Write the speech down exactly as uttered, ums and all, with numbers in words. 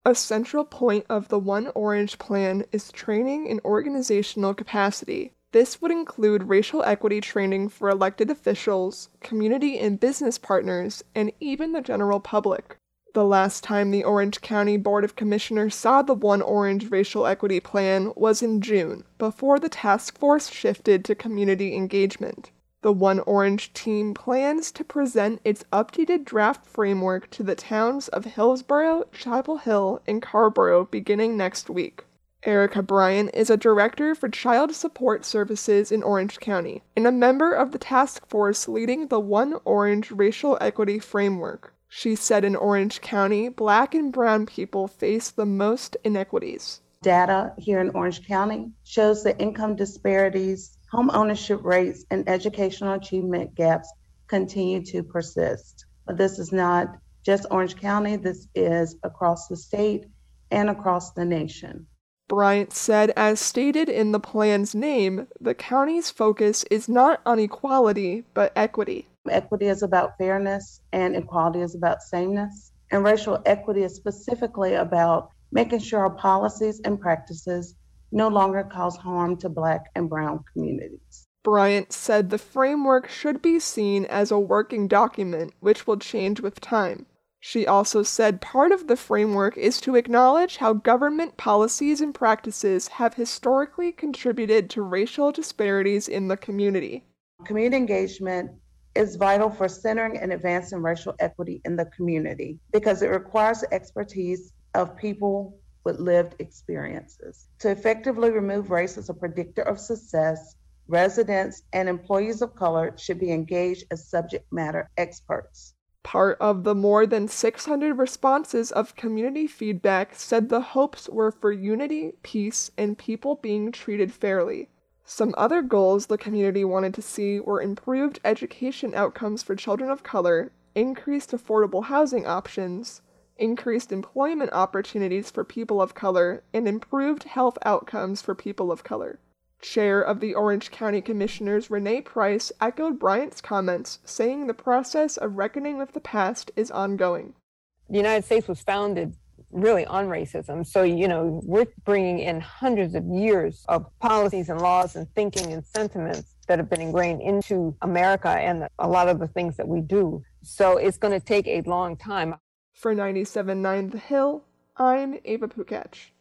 A central point of the One Orange plan is training in organizational capacity. This would include racial equity training for elected officials, community and business partners, and even the general public. The last time the Orange County Board of Commissioners saw the One Orange racial equity plan was in June, before the task force shifted to community engagement. The One Orange team plans to present its updated draft framework to the towns of Hillsborough, Chapel Hill, and Carrboro beginning next week. Erica Bryan is a director for Child Support Services in Orange County and a member of the task force leading the One Orange racial equity framework. She said in Orange County, Black and brown people face the most inequities. Data here in Orange County shows that income disparities, home ownership rates, and educational achievement gaps continue to persist. But this is not just Orange County, this is across the state and across the nation. Bryant said, as stated in the plan's name, the county's focus is not on equality, but equity. Equity is about fairness, and equality is about sameness. And racial equity is specifically about making sure our policies and practices no longer cause harm to Black and brown communities. Bryant said the framework should be seen as a working document, which will change with time. She also said part of the framework is to acknowledge how government policies and practices have historically contributed to racial disparities in the community. Community engagement is vital for centering and advancing racial equity in the community because it requires the expertise of people with lived experiences. To effectively remove race as a predictor of success, residents and employees of color should be engaged as subject matter experts. Part of the more than six hundred responses of community feedback said the hopes were for unity, peace, and people being treated fairly. Some other goals the community wanted to see were improved education outcomes for children of color, increased affordable housing options, increased employment opportunities for people of color, and improved health outcomes for people of color. Chair of the Orange County Commissioners Renee Price echoed Bryant's comments, saying the process of reckoning with the past is ongoing. The United States was founded really on racism. So, you know, we're bringing in hundreds of years of policies and laws and thinking and sentiments that have been ingrained into America and a lot of the things that we do. So it's going to take a long time. For ninety-seven point nine The Hill, I'm Ava Pukach.